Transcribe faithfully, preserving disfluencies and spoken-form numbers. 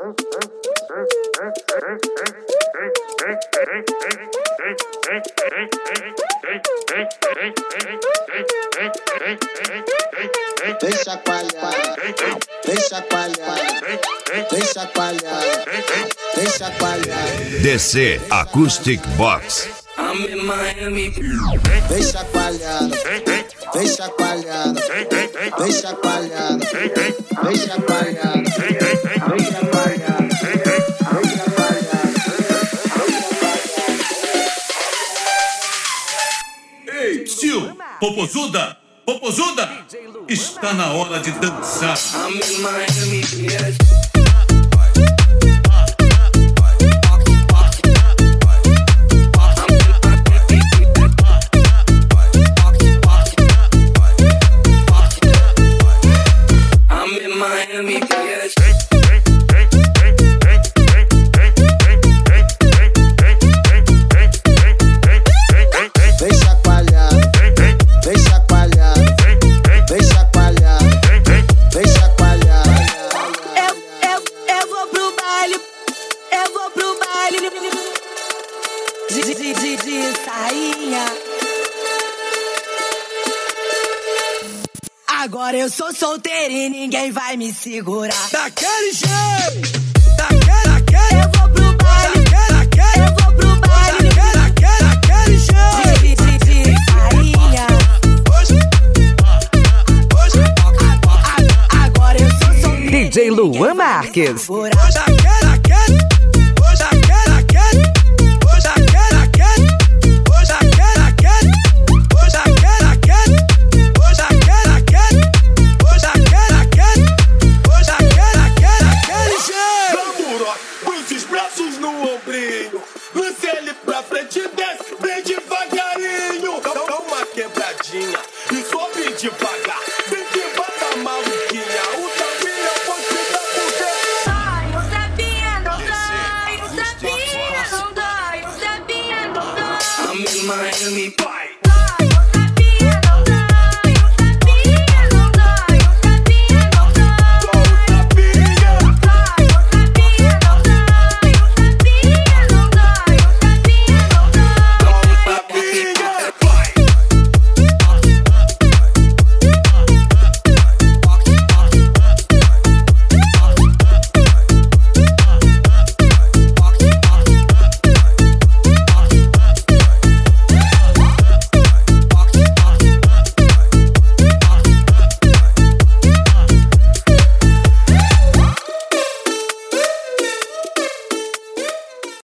Vem chacoalhar, vem chacoalhar, vem chacoalhar, vem chacoalhar. D C Acoustic Box. I'm in Miami. Vem chacoalhando, vem chacoalhando, vem chacoalhando, vem chacoalhando, vem chacoalhando. Ei, tio, Popozuda, Popozuda, está na hora de dançar. I'm in Miami, yes. De, de, de, de sainha. Agora eu sou solteira e ninguém vai me segurar. Daquele jeito, daquele, daquele. Eu vou pro baile, daquele, eu vou pro baile, daquele, daquele jeito. De, de, de, de sainha. Hoje, hoje, agora eu sou solteira. D J Luan Marques. Daquele, daquele, hoje, daquele, daquele. Luciele pra frente, desce bem devagarinho. Dá, dá uma quebradinha e sobe devagar. Vem que bata maluquinha, o tamanho eu vou te dar poder. Ai, o Zebinha não dói, o Zebinha não dói, o Zebinha não dói. I'm in Miami.